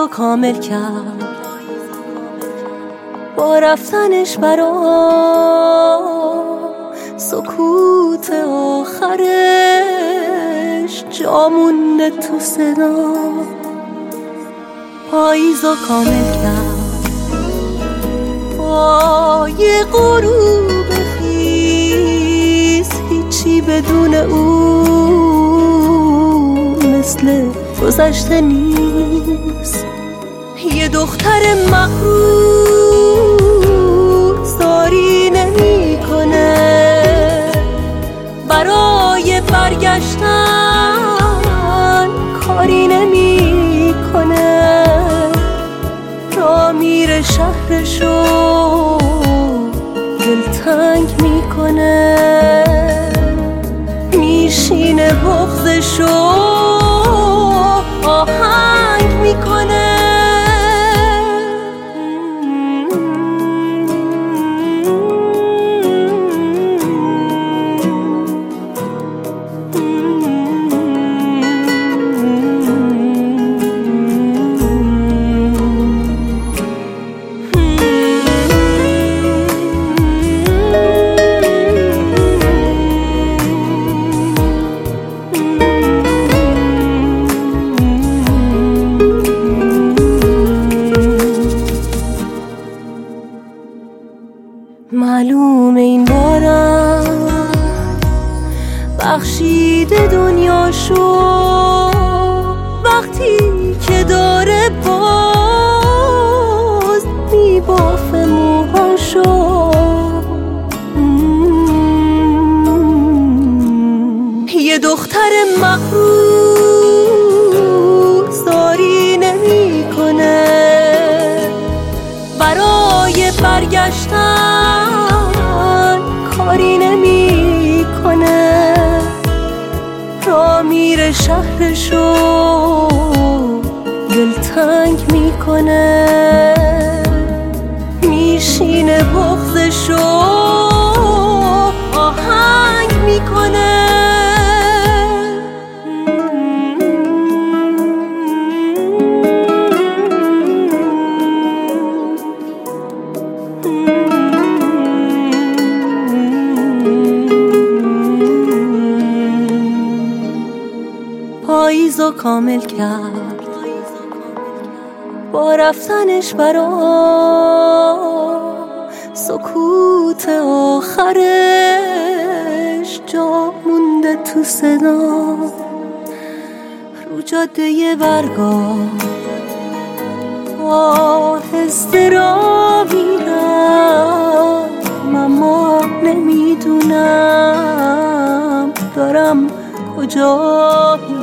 پاییزو کامل کرد با رفتنش برام. سکوت آخرش جا مونده تو صدا. پاییزو کامل کرد با یه غروب خیز. هیچی بدون او مثل گذشته نیست. یه دختر مغرور زاری نمی کنه، برای برگشتن کاری نمی کنه. را میره شهرشو دلتنگ میکنه، میشینه بغضشو آهنگ میکنه. معلومه این بارم بخشیده دنیاشو، وقتی که داره باز میبافه موهاشو. یه دختر مغرور زاری نمی کنه، برای برگشتن کاری نمی کنه. را میره شهرشو دلتنگ میکنه، میشینه بغضشو آهنگ میکنه. پاییزو کامل کرد با رفتنش برام. سکوت آخرش جا مونده تو صدا. رو جاده برگاه آهسته را میرم، اما نمیدونم دارم کجا